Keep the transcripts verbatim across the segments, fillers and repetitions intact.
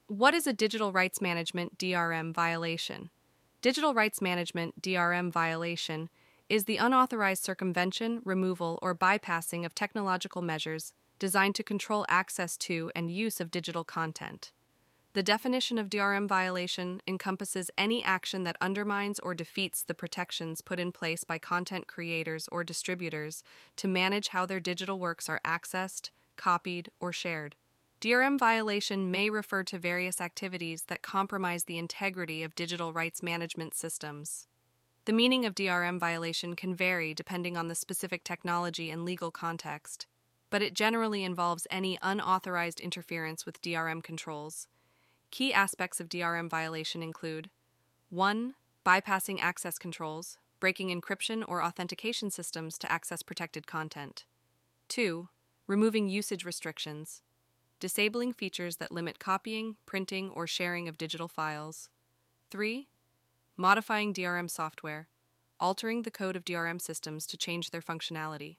What is a digital rights management D R M violation? Digital rights management D R M violation is the unauthorized circumvention, removal, or bypassing of technological measures designed to control access to and use of digital content. The definition of D R M violation encompasses any action that undermines or defeats the protections put in place by content creators or distributors to manage how their digital works are accessed, copied, or shared. D R M violation may refer to various activities that compromise the integrity of digital rights management systems. The meaning of D R M violation can vary depending on the specific technology and legal context, but it generally involves any unauthorized interference with D R M controls. Key aspects of D R M violation include one. Bypassing access controls, breaking encryption or authentication systems to access protected content. two. Removing usage restrictions, disabling features that limit copying, printing, or sharing of digital files. three. Modifying D R M software, altering the code of D R M systems to change their functionality.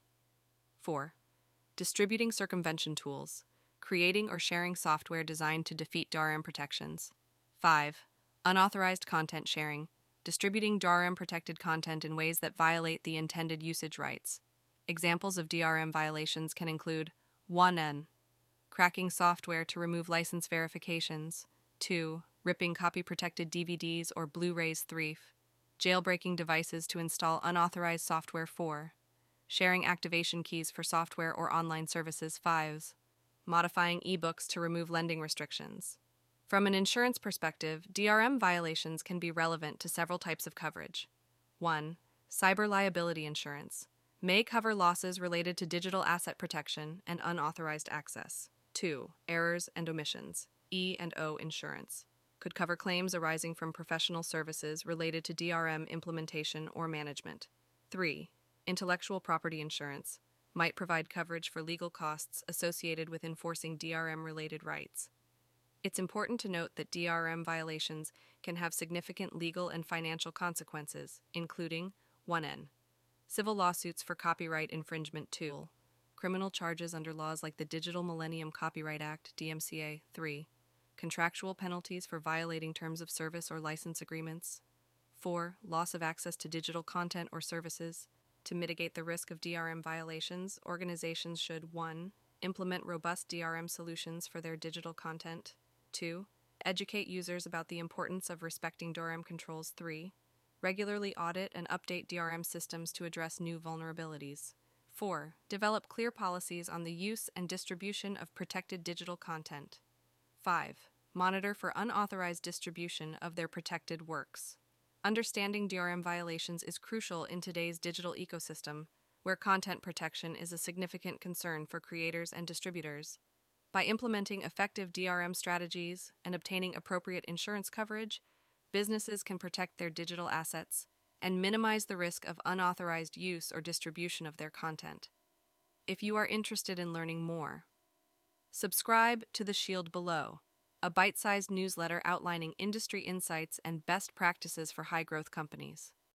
four. Distributing circumvention tools, creating or sharing software designed to defeat D R M protections. five. Unauthorized content sharing, distributing D R M-protected content in ways that violate the intended usage rights. Examples of D R M violations can include one N. Cracking software to remove license verifications. two. Ripping copy-protected D V Ds or Blu-rays. three. Jailbreaking devices to install unauthorized software. four. Sharing activation keys for software or online services. five. Modifying ebooks to remove lending restrictions. From an insurance perspective, D R M violations can be relevant to several types of coverage. one. Cyber liability insurance may cover losses related to digital asset protection and unauthorized access. two. Errors and omissions, E and O insurance, could cover claims arising from professional services related to D R M implementation or management. three. Intellectual property insurance might provide coverage for legal costs associated with enforcing D R M-related rights. It's important to note that D R M violations can have significant legal and financial consequences, including one N. Civil lawsuits for copyright infringement. two. Criminal charges under laws like the Digital Millennium Copyright Act, D M C A. three. Contractual penalties for violating terms of service or license agreements. four. Loss of access to digital content or services. To mitigate the risk of D R M violations, organizations should one. Implement robust D R M solutions for their digital content. two. Educate users about the importance of respecting D R M controls. three. Regularly audit and update D R M systems to address new vulnerabilities. four. Develop clear policies on the use and distribution of protected digital content. five. Monitor for unauthorized distribution of their protected works. Understanding D R M violations is crucial in today's digital ecosystem, where content protection is a significant concern for creators and distributors. By implementing effective D R M strategies and obtaining appropriate insurance coverage, businesses can protect their digital assets and minimize the risk of unauthorized use or distribution of their content. If you are interested in learning more, subscribe to The Shield below, a bite-sized newsletter outlining industry insights and best practices for high-growth companies.